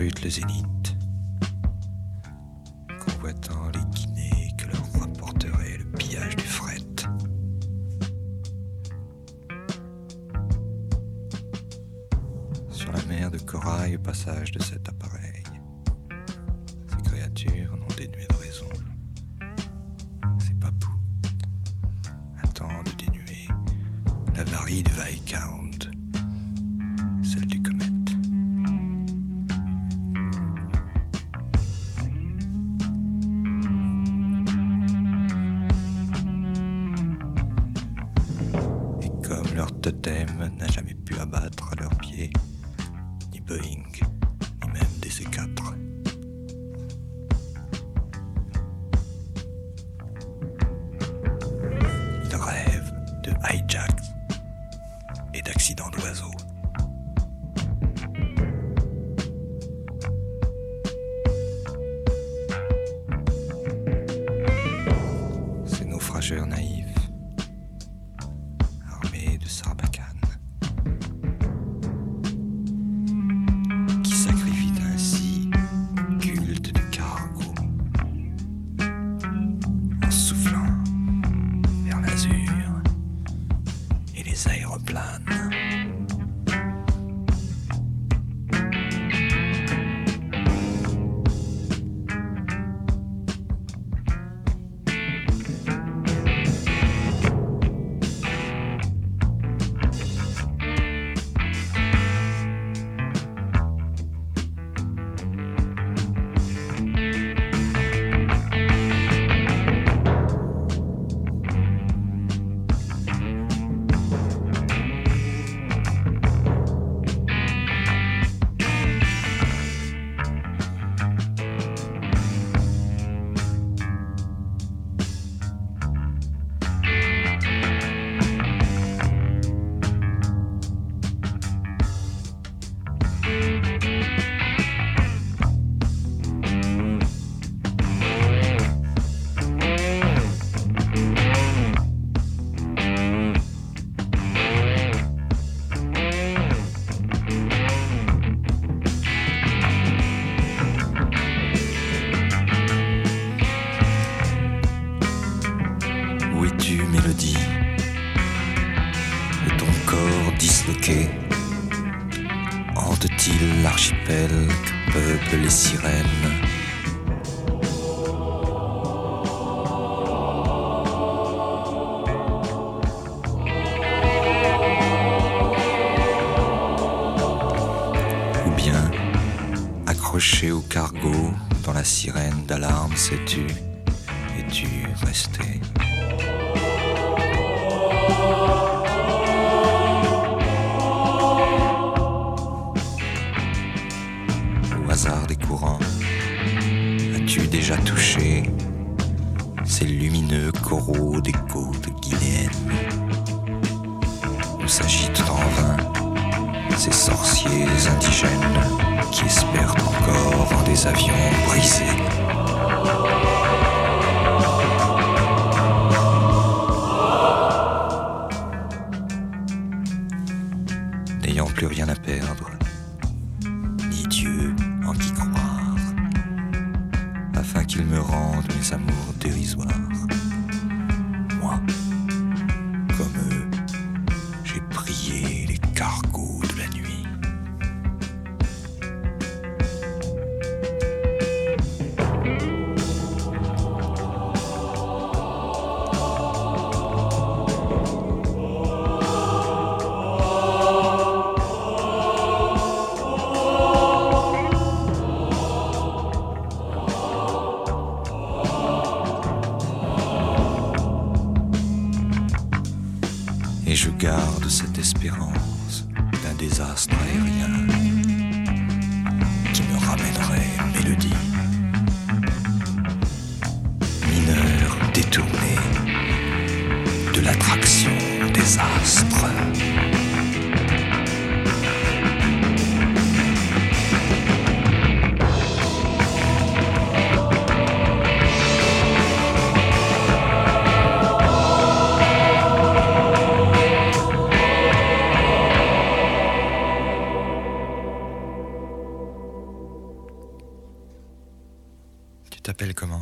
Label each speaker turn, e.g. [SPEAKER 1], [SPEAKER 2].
[SPEAKER 1] scrutent le zénith, convoitant les guinées que leur rapporterait le pillage du fret. Sur la mer de corail au passage de cet appareil, ces créatures non dénuées de raison, ces papous attendent de dénuer la varie du Viscount, celle du comète. Et comme leur totem n'a jamais pu abattre à leurs pieds ni Boeing, ni même des C4, ils rêvent de hijacks et d'accidents d'oiseaux. Ces naufrageurs naïfs, armés de sarbacane, qui sacrifient ainsi le culte du cargo en soufflant vers l'azur et les aéroplanes. Où es-tu, mélodie, de ton corps disloqué? Hante-t-il l'archipel que peuplent les sirènes? Ou bien, accroché au cargo, dans la sirène d'alarme, sais-tu, es-tu resté? Au hasard des courants, as-tu déjà touché ces lumineux coraux des côtes guinéennes où s'agitent en vain ces sorciers indigènes qui espèrent encore en des avions brisés? N'ayant plus rien à perdre, ni Dieu en qui croire, afin qu'il me rende mes amours dérisoires. Moi, comme eux, j'ai prié les cargos de la nuit. Et je garde cette espérance d'un désastre aérien qui me ramènerait une mélodie. Mineur détourné de l'attraction des astres. t'appelles comment ?